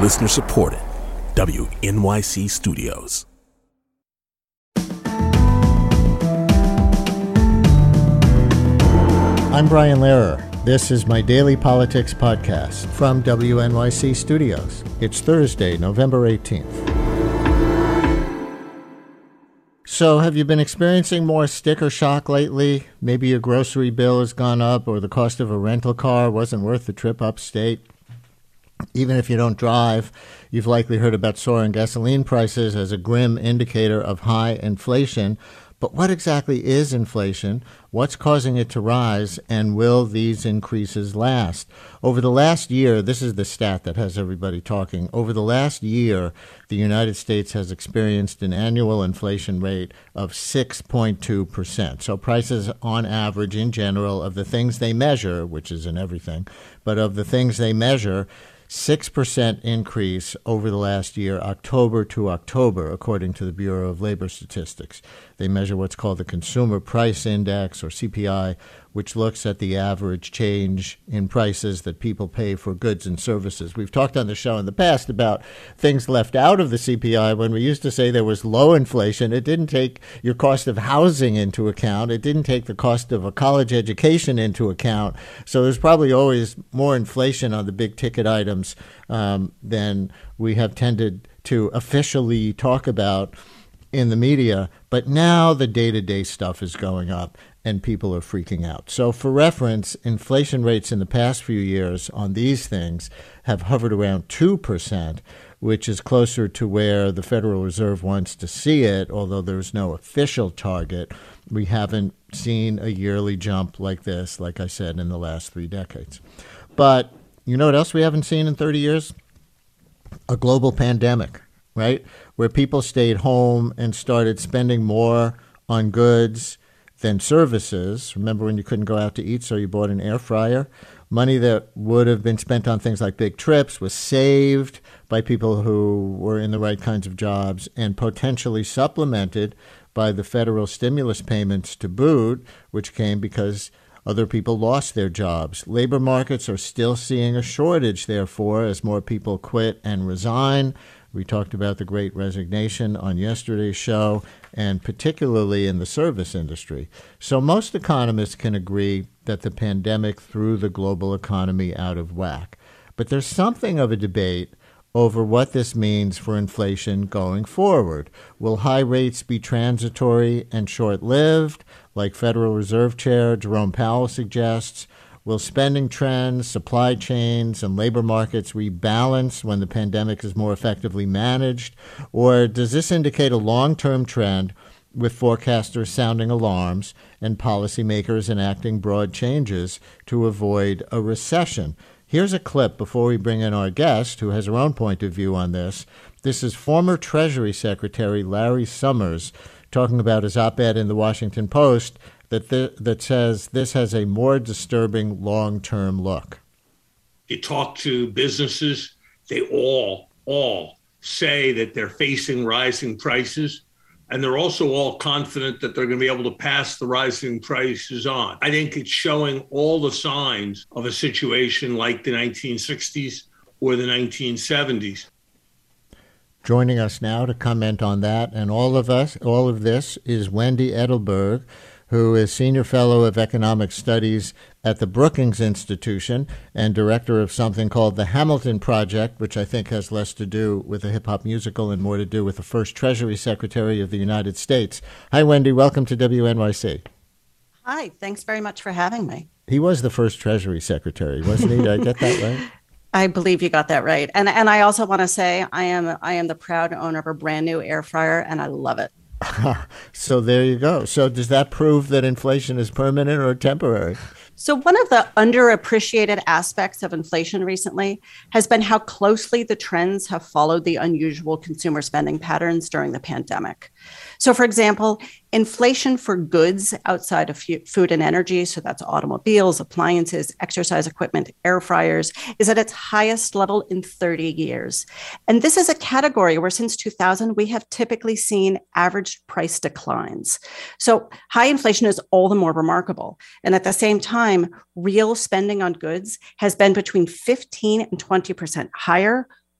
Listener supported. WNYC Studios. I'm Brian Lehrer. This is my daily politics podcast from WNYC Studios. It's Thursday, November 18th. So have you been experiencing more sticker shock lately? Maybe your grocery bill has gone up or the cost of a rental car wasn't worth the trip upstate. Even if you don't drive, you've likely heard about soaring gasoline prices as a grim indicator of high inflation. But what exactly is inflation? What's causing it to rise? And will these increases last? Over the last year, this is the stat that has everybody talking. Over the last year, the United States has experienced an annual inflation rate of 6.2%. So prices on average in general of the things they measure, which isn't everything, but of the things they measure, 6% increase over the last year, October to October, according to the Bureau of Labor Statistics. They measure what's called the Consumer Price Index, or CPI, which looks at the average change in prices that people pay for goods and services. We've talked on the show in the past about things left out of the CPI. When we used to say there was low inflation, it didn't take your cost of housing into account. It didn't take the cost of a college education into account. So there's probably always more inflation on the big ticket items than we have tended to officially talk about in the media. But now the day-to-day stuff is going up and people are freaking out. So for reference, inflation rates in the past few years on these things have hovered around 2%, which is closer to where the Federal Reserve wants to see it, although there's no official target. We haven't seen a yearly jump like this, like I said, in the last 3 decades. But you know what else we haven't seen in 30 years? A global pandemic, right? Where people stayed home and started spending more on goods than services. Remember when you couldn't go out to eat, so you bought an air fryer? Money that would have been spent on things like big trips was saved by people who were in the right kinds of jobs and potentially supplemented by the federal stimulus payments to boot, which came because other people lost their jobs. Labor markets are still seeing a shortage, therefore, as more people quit and resign. We talked about the Great Resignation on yesterday's show, and particularly in the service industry. So most economists can agree that the pandemic threw the global economy out of whack. But there's something of a debate over what this means for inflation going forward. Will high rates be transitory and short-lived, like Federal Reserve Chair Jerome Powell suggests? Will spending trends, supply chains, and labor markets rebalance when the pandemic is more effectively managed? Or does this indicate a long-term trend with forecasters sounding alarms and policymakers enacting broad changes to avoid a recession? Here's a clip before we bring in our guest, who has her own point of view on this. This is former Treasury Secretary Larry Summers talking about his op-ed in the Washington Post that says this has a more disturbing long-term look. You talk to businesses, they all say that they're facing rising prices, and they're also all confident that they're going to be able to pass the rising prices on. I think it's showing all the signs of a situation like the 1960s or the 1970s. Joining us now to comment on that and all of this is Wendy Edelberg, who is Senior Fellow of Economic Studies at the Brookings Institution and director of something called the Hamilton Project, which I think has less to do with a hip-hop musical and more to do with the first Treasury Secretary of the United States. Hi, Wendy. Welcome to WNYC. Hi. Thanks very much for having me. He was the first Treasury Secretary, wasn't he? Did I get that right? I believe you got that right. And I also want to say I am the proud owner of a brand new air fryer, and I love it. So there you go. So does that prove that inflation is permanent or temporary? So one of the underappreciated aspects of inflation recently has been how closely the trends have followed the unusual consumer spending patterns during the pandemic. So, for example, inflation for goods outside of food and energy, so that's automobiles, appliances, exercise equipment, air fryers, is at its highest level in 30 years. And this is a category where since 2000, we have typically seen average price declines. So high inflation is all the more remarkable. And at the same time, real spending on goods has been between 15 and 20% higher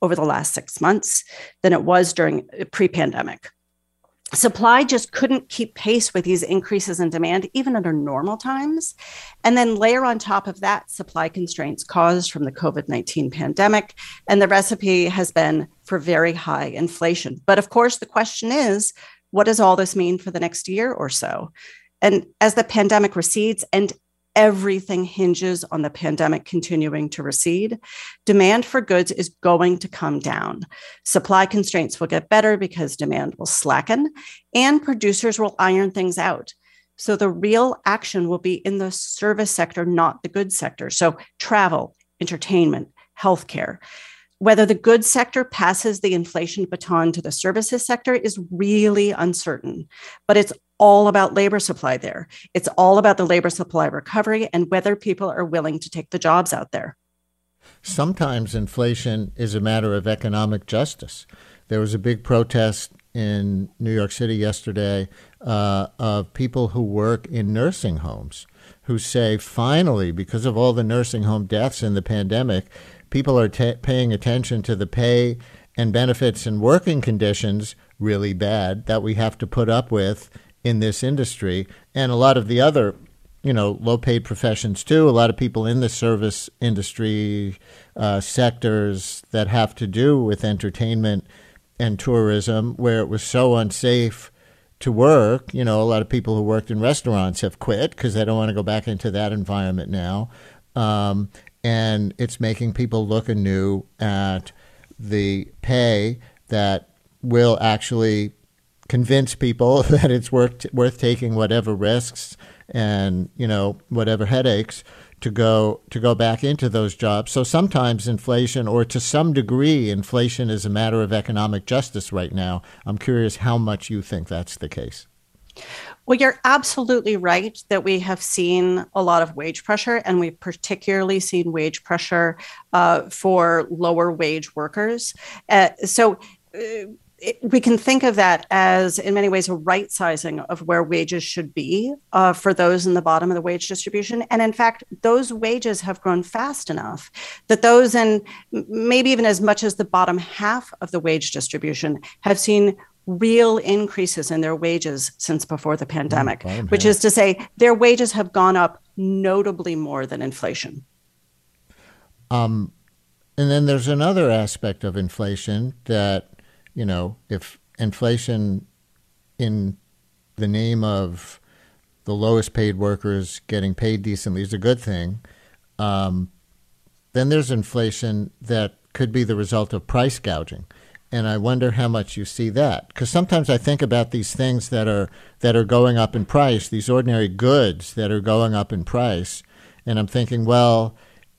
over the last 6 months than it was during pre-pandemic. Supply just couldn't keep pace with these increases in demand, even under normal times. And then layer on top of that supply constraints caused from the COVID-19 pandemic. And the recipe has been for very high inflation. But of course, the question is, what does all this mean for the next year or so? And as the pandemic recedes, and everything hinges on the pandemic continuing to recede, demand for goods is going to come down. Supply constraints will get better because demand will slacken, and producers will iron things out. So the real action will be in the service sector, not the goods sector. So travel, entertainment, healthcare. Whether the goods sector passes the inflation baton to the services sector is really uncertain, but it's all about labor supply there. It's all about the labor supply recovery and whether people are willing to take the jobs out there. Sometimes inflation is a matter of economic justice. There was a big protest in New York City yesterday of people who work in nursing homes who say, finally, because of all the nursing home deaths in the pandemic, people are paying attention to the pay and benefits and working conditions, really bad, that we have to put up with in this industry, and a lot of the other, low-paid professions too. A lot of people in the service industry sectors that have to do with entertainment and tourism, where it was so unsafe to work. A lot of people who worked in restaurants have quit because they don't want to go back into that environment now. And it's making people look anew at the pay that will actually convince people that it's worth taking whatever risks and whatever headaches to go back into those jobs. So sometimes inflation, or to some degree, inflation is a matter of economic justice right now. I'm curious how much you think that's the case. Well, you're absolutely right that we have seen a lot of wage pressure, and we've particularly seen wage pressure for lower wage workers. We can think of that as, in many ways, a right sizing of where wages should be for those in the bottom of the wage distribution. And in fact, those wages have grown fast enough that those in maybe even as much as the bottom half of the wage distribution have seen real increases in their wages since before the pandemic, which is to say their wages have gone up notably more than inflation. And then there's another aspect of inflation that, if inflation in the name of the lowest paid workers getting paid decently is a good thing, then there's inflation that could be the result of price gouging. And I wonder how much you see that, because sometimes I think about these things that are going up in price, these ordinary goods that are going up in price, and I'm thinking, well,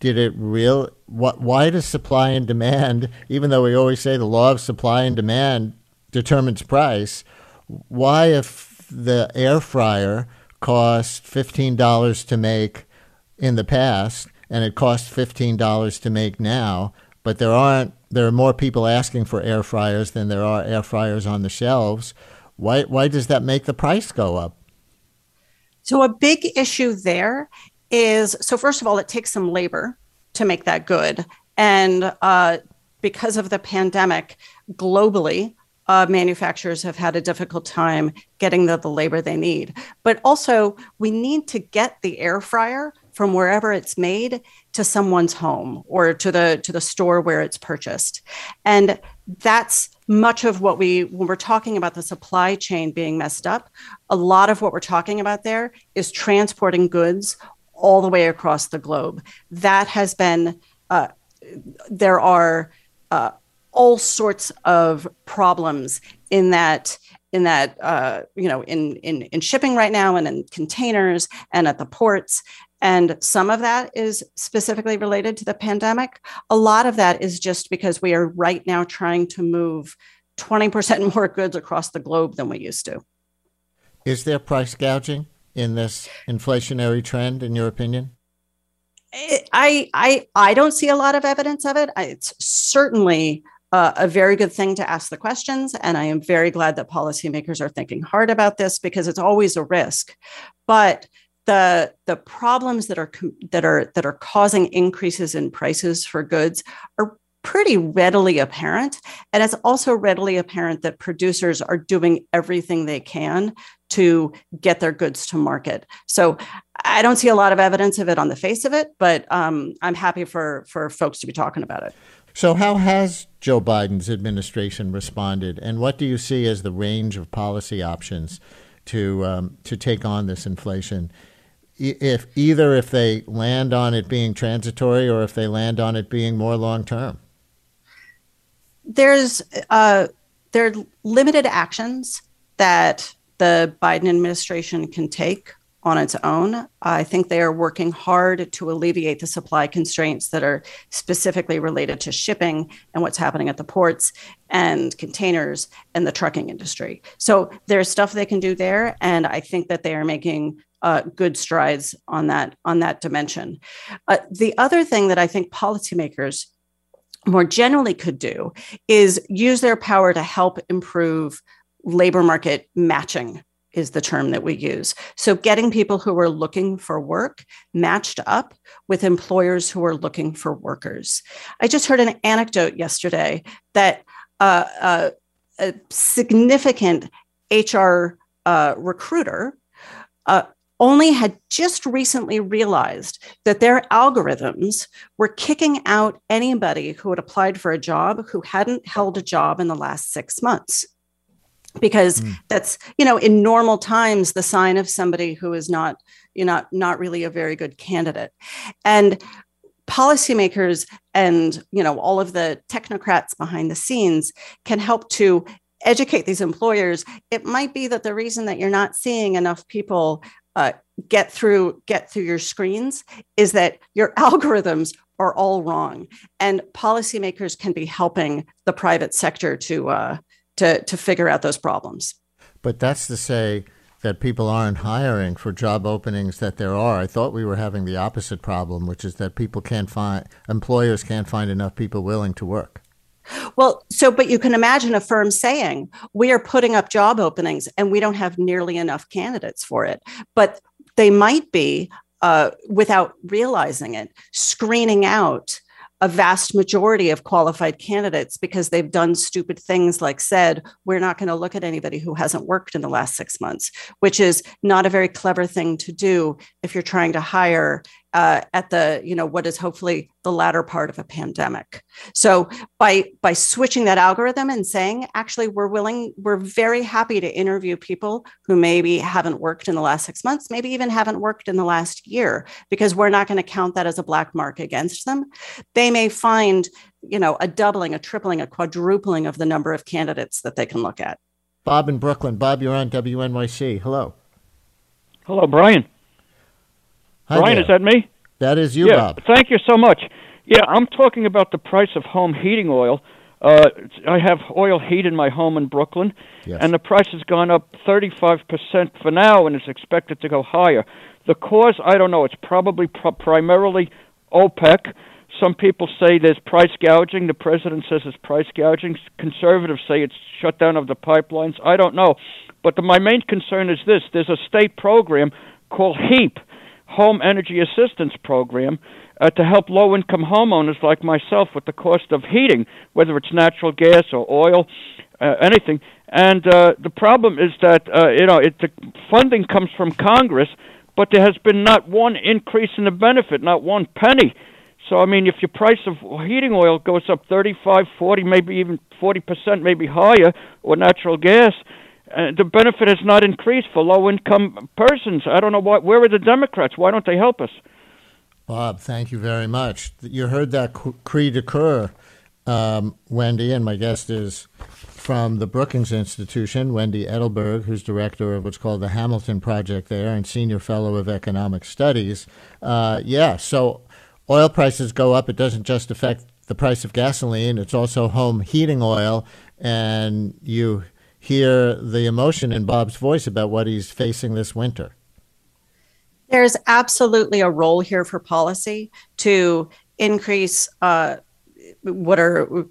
why does supply and demand, even though we always say the law of supply and demand determines price, why, if the air fryer cost $15 to make in the past and it costs $15 to make now, but there are more people asking for air fryers than there are air fryers on the shelves, why does that make the price go up? So a big issue there is, so first of all, it takes some labor to make that good. And because of the pandemic, globally, manufacturers have had a difficult time getting the labor they need. But also, we need to get the air fryer from wherever it's made to someone's home or to the store where it's purchased. And that's much of what when we're talking about the supply chain being messed up, a lot of what we're talking about there is transporting goods all the way across the globe. That has been, there are all sorts of problems in shipping right now and in containers and at the ports. And some of that is specifically related to the pandemic. A lot of that is just because we are right now trying to move 20% more goods across the globe than we used to. Is there price gouging in this inflationary trend, in your opinion? I don't see a lot of evidence of it. It's certainly a very good thing to ask the questions, and I am very glad that policymakers are thinking hard about this because it's always a risk. But the problems that are causing increases in prices for goods are pretty readily apparent. And it's also readily apparent that producers are doing everything they can to get their goods to market. So I don't see a lot of evidence of it on the face of it, but I'm happy for folks to be talking about it. So how has Joe Biden's administration responded, and what do you see as the range of policy options to take on this inflation? If they land on it being transitory or if they land on it being more long term? There are limited actions that the Biden administration can take on its own. I think they are working hard to alleviate the supply constraints that are specifically related to shipping and what's happening at the ports and containers and the trucking industry. So there's stuff they can do there, and I think that they are making good strides on that dimension. The other thing that I think policymakers more generally could do is use their power to help improve labor market matching is the term that we use. So getting people who are looking for work matched up with employers who are looking for workers. I just heard an anecdote yesterday that a significant HR recruiter only had just recently realized that their algorithms were kicking out anybody who had applied for a job who hadn't held a job in the last 6 months. Because that's, in normal times, the sign of somebody who is not really a very good candidate. And policymakers and, all of the technocrats behind the scenes can help to educate these employers. It might be that the reason that you're not seeing enough people get through your screens is that your algorithms are all wrong. And policymakers can be helping the private sector to figure out those problems. But that's to say that people aren't hiring for job openings that there are. I thought we were having the opposite problem, which is that employers can't find enough people willing to work. Well, but you can imagine a firm saying, we are putting up job openings and we don't have nearly enough candidates for it. But they might be, without realizing it, screening out a vast majority of qualified candidates because they've done stupid things like said, we're not going to look at anybody who hasn't worked in the last 6 months, which is not a very clever thing to do if you're trying to hire at the, what is hopefully the latter part of a pandemic. So by switching that algorithm and saying, actually, we're very happy to interview people who maybe haven't worked in the last 6 months, maybe even haven't worked in the last year, because we're not going to count that as a black mark against them. They may find, a doubling, a tripling, a quadrupling of the number of candidates that they can look at. Bob in Brooklyn. Bob, you're on WNYC. Hello. Hello, Brian. Hi Brian, there. Is that me? That is you, Bob. Thank you so much. Yeah, I'm talking about the price of home heating oil. I have oil heat in my home in Brooklyn, yes. And the price has gone up 35% for now, and it's expected to go higher. The cause, I don't know. It's probably primarily OPEC. Some people say there's price gouging. The president says it's price gouging. Conservatives say it's shutdown of the pipelines. I don't know. But my main concern is this. There's a state program called HEAP, Home Energy Assistance Program, to help low-income homeowners like myself with the cost of heating, whether it's natural gas or oil, anything. And the problem is that the funding comes from Congress, but there has been not one increase in the benefit, not one penny. So, I mean, if your price of heating oil goes up 35, 40, maybe even 40%, maybe higher, or natural gas, the benefit has not increased for low-income persons. I don't know why. Where are the Democrats? Why don't they help us? Bob, thank you very much. You heard that cri de coeur, Wendy, and my guest is from the Brookings Institution, Wendy Edelberg, who's director of what's called the Hamilton Project there and senior fellow of economic studies. So oil prices go up. It doesn't just affect the price of gasoline. It's also home heating oil, and you hear the emotion in Bob's voice about what he's facing this winter. There's absolutely a role here for policy to increase what are,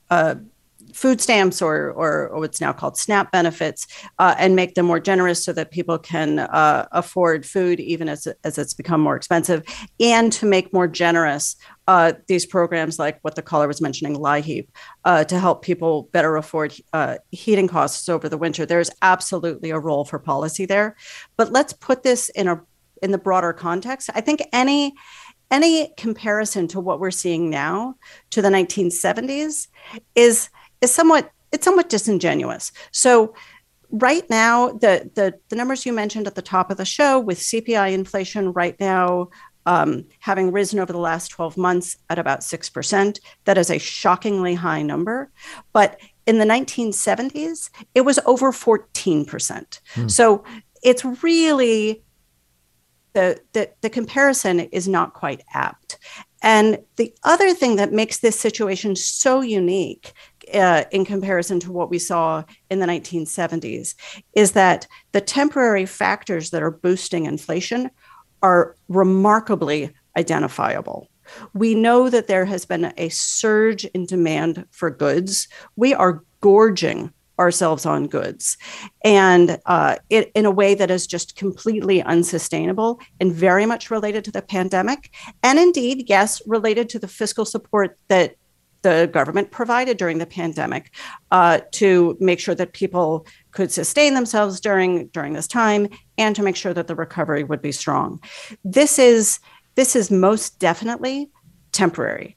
food stamps or what's now called SNAP benefits, and make them more generous so that people can afford food even as it's become more expensive, and to make more generous these programs like what the caller was mentioning, LIHEAP, to help people better afford heating costs over the winter. There's absolutely a role for policy there. But let's put this in the broader context. I think any comparison to what we're seeing now to the 1970s is somewhat disingenuous. So right now, the numbers you mentioned at the top of the show with CPI inflation right now having risen over the last 12 months at about 6%, that is a shockingly high number. But in the 1970s, it was over 14%. So it's really the comparison is not quite apt. And the other thing that makes this situation so unique in comparison to what we saw in the 1970s is that the temporary factors that are boosting inflation are remarkably identifiable. We know that there has been a surge in demand for goods. We are gorging ourselves on goods, and in a way that is just completely unsustainable and very much related to the pandemic. And indeed, yes, related to the fiscal support that the government provided during the pandemic to make sure that people could sustain themselves during this time and to make sure that the recovery would be strong. This is most definitely temporary.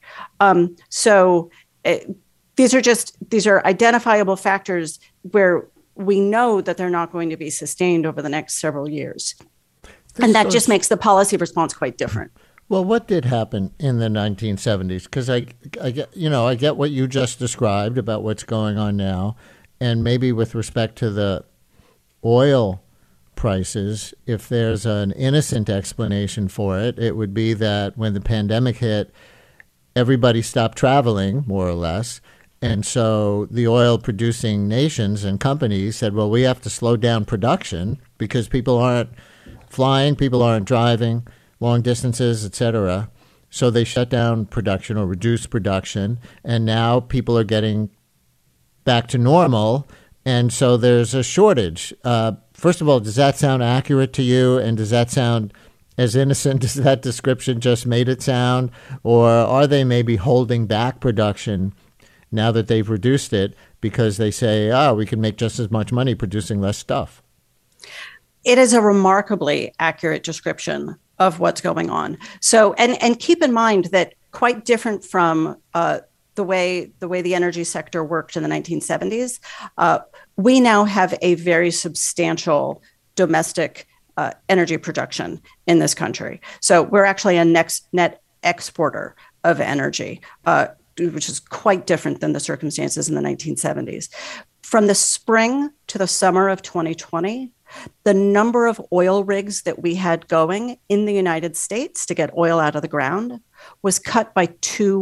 These are identifiable factors where we know that they're not going to be sustained over the next several years. And that just makes the policy response quite different. Well, what did happen in the 1970s? Because I get what you just described about what's going on now, and maybe with respect to the oil prices, if there's an innocent explanation for it, it would be that when the pandemic hit, everybody stopped traveling, more or less. And so the oil-producing nations and companies said, well, we have to slow down production because people aren't flying, people aren't driving long distances, et cetera. So they shut down production or reduced production, and now people are getting back to normal, and so there's a shortage. First of all, does that sound accurate to you, and does that sound as innocent as that description just made it sound, or are they maybe holding back production now that they've reduced it because they say, we can make just as much money producing less stuff? It is a remarkably accurate description of what's going on. So, and keep in mind that quite different from the way the energy sector worked in the 1970s, we now have a very substantial domestic energy production in this country. So we're actually a net exporter of energy, which is quite different than the circumstances in the 1970s. From the spring to the summer of 2020, the number of oil rigs that we had going in the United States to get oil out of the ground was cut by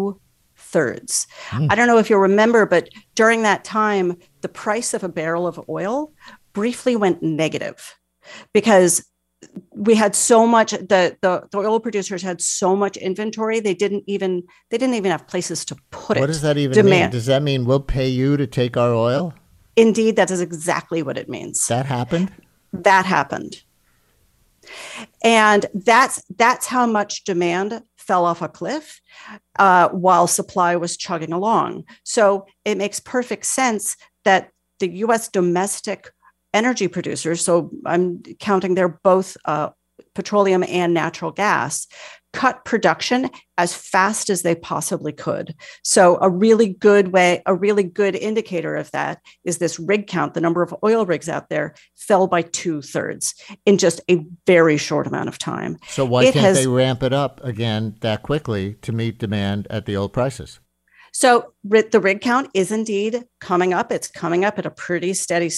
2/3. I don't know if you'll remember, but during that time, the price of a barrel of oil briefly went negative because we had so much, the oil producers had so much inventory, they didn't even have places to put it. What does that even mean? Does that mean we'll pay you to take our oil? Indeed, that is exactly what it means. That happened? That happened. And that's how much demand fell off a cliff while supply was chugging along. So it makes perfect sense that the U.S. domestic energy producers, so I'm counting they're both petroleum and natural gas, cut production as fast as they possibly could. So a really good indicator of that is this rig count. The number of oil rigs out there fell by 2/3 in just a very short amount of time. So why can't they ramp it up again that quickly to meet demand at the old prices? So the rig count is indeed coming up. It's coming up at a pretty steady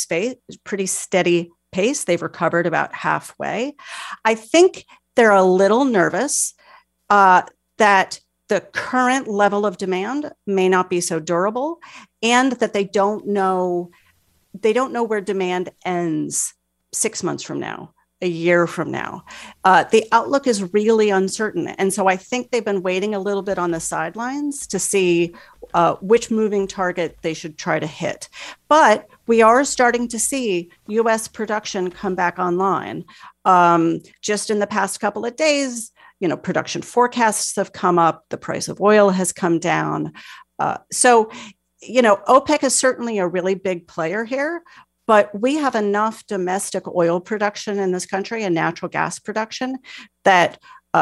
pace. They've recovered about halfway. I think they're a little nervous that the current level of demand may not be so durable, and that they don't know where demand ends 6 months from now, a year from now. The outlook is really uncertain. And so I think they've been waiting a little bit on the sidelines to see which moving target they should try to hit. But we are starting to see U.S. production come back online. Just in the past couple of days, production forecasts have come up, the price of oil has come down. So OPEC is certainly a really big player here, but we have enough domestic oil production in this country and natural gas production that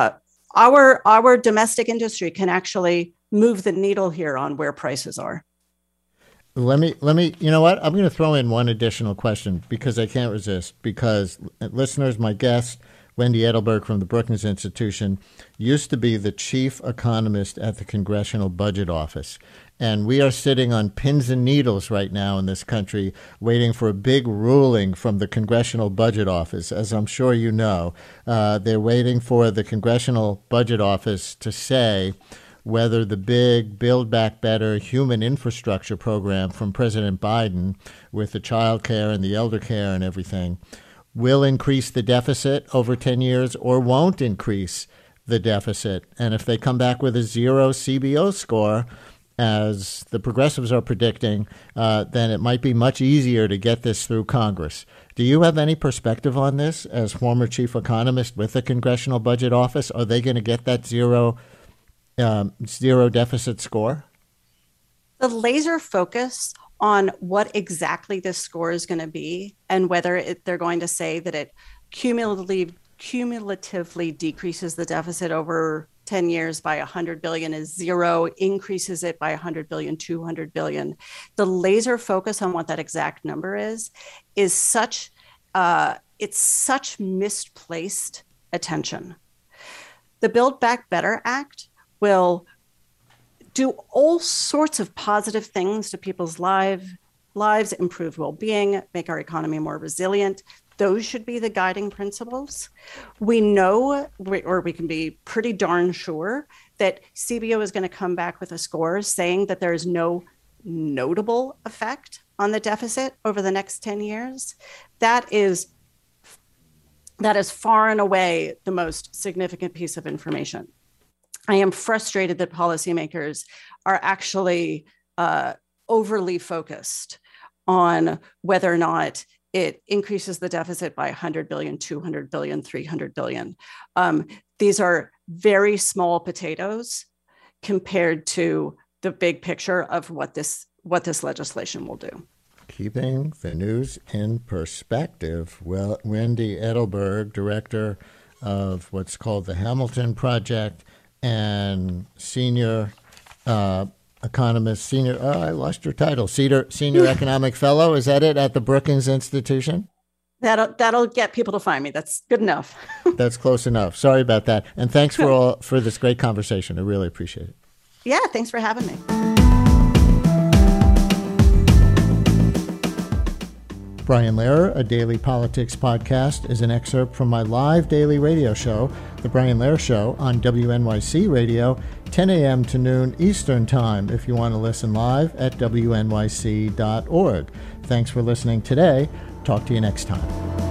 our domestic industry can actually move the needle here on where prices are. Let me, you know what? I'm going to throw in one additional question because I can't resist. Because listeners, my guest, Wendy Edelberg from the Brookings Institution, used to be the chief economist at the Congressional Budget Office. And we are sitting on pins and needles right now in this country waiting for a big ruling from the Congressional Budget Office. As I'm sure you know, they're waiting for the Congressional Budget Office to say whether the big Build Back Better human infrastructure program from President Biden with the child care and the elder care and everything will increase the deficit over 10 years or won't increase the deficit. And if they come back with a 0 CBO score, as the progressives are predicting, then it might be much easier to get this through Congress. Do you have any perspective on this as former chief economist with the Congressional Budget Office? Are they going to get that zero deficit score? The laser focus on what exactly this score is going to be and whether they're going to say that it cumulatively decreases the deficit over 10 years by 100 billion is 0, increases it by 100 billion, 200 billion. The laser focus on what that exact number is such, it's such misplaced attention. The Build Back Better Act will do all sorts of positive things to people's lives, improve well-being, make our economy more resilient. Those should be the guiding principles. We know, or we can be pretty darn sure, that CBO is going to come back with a score saying that there is no notable effect on the deficit over the next 10 years. That is far and away the most significant piece of information. I am frustrated that policymakers are actually overly focused on whether or not it increases the deficit by 100 billion, 200 billion, 300 billion. These are very small potatoes compared to the big picture of what this legislation will do. Keeping the news in perspective. Well, Wendy Edelberg, director of what's called the Hamilton Project and senior economist, I lost your title, senior economic fellow, is that it, at the Brookings Institution? That'll get people to find me. That's good enough. That's close enough. Sorry about that. And thanks for this great conversation. I really appreciate it. Yeah, thanks for having me. Brian Lehrer, a daily politics podcast, is an excerpt from my live daily radio show, The Brian Lehrer Show, on WNYC Radio, 10 a.m. to noon Eastern Time, if you want to listen live at wnyc.org. Thanks for listening today. Talk to you next time.